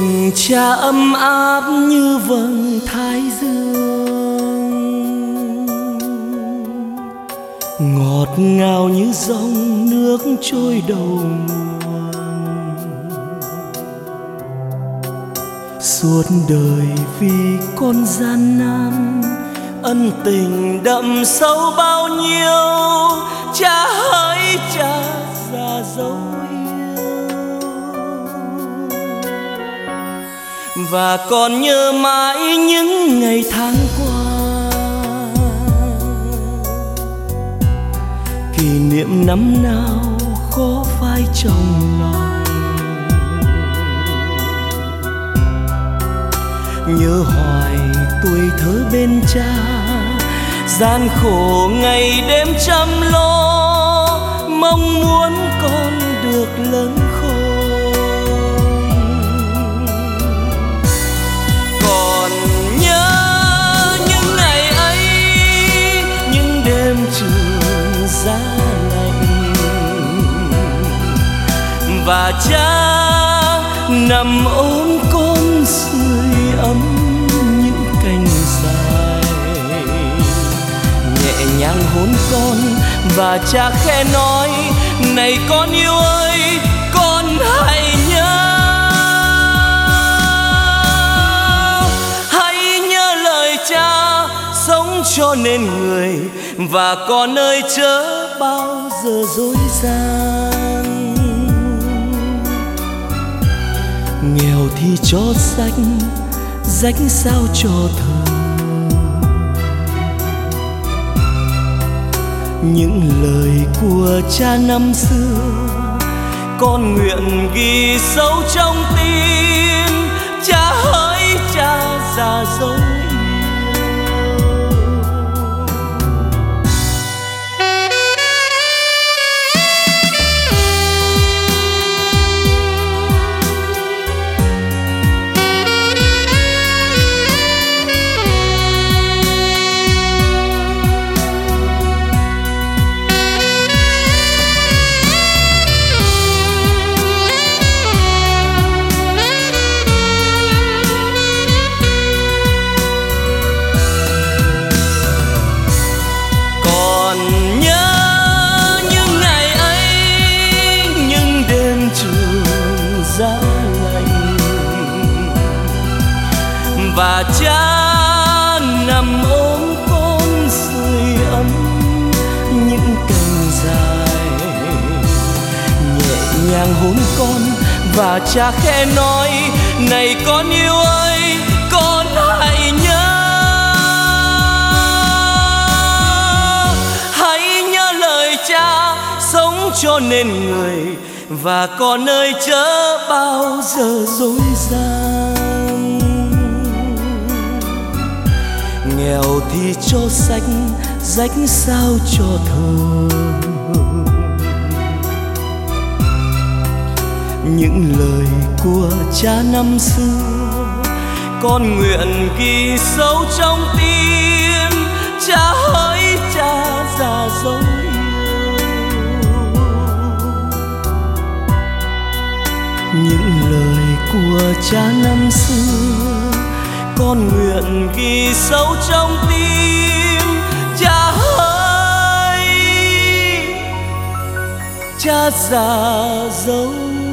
tình cha ấm áp như vầng thái dương, ngọt ngào như dòng nước trôi đầu nguồn. Suốt đời vì con gian nan, ân tình đậm sâu bao nhiêu, cha hỡi cha già dấu và còn nhớ mãi những ngày tháng qua. Kỷ niệm năm nào khó phai trong lòng, nhớ hoài tuổi thơ bên cha, gian khổ ngày đêm chăm lo, mong muốn con được lớn khôn. Còn nhớ những ngày ấy, những đêm trường giá lạnh, và cha nằm ôm con sưởi ấm những cành dài, nhẹ nhàng hôn con và cha khẽ nói: này con yêu ơi, con hãy nhớ, hãy nhớ lời cha sống cho nên người, và con ơi chớ bao giờ dối gian. Nghèo thì cho rách, rách sao cho thơ, những lời của cha năm xưa con nguyện ghi sâu trong tim. Cha hỡi cha già dấu và cha nằm ôm con sưởi ấm những cành dài, nhẹ nhàng hôn con và cha khẽ nói: này con yêu ơi, con hãy nhớ, hãy nhớ lời cha sống cho nên người, và con ơi chớ bao giờ dối gian. Nghèo thì cho sách, rách sao cho thơ, những lời của cha năm xưa con nguyện ghi sâu trong tim. Cha hỡi cha già dấu những lời của cha năm xưa con nguyện ghi sâu trong tim. Cha hỡi cha già dấu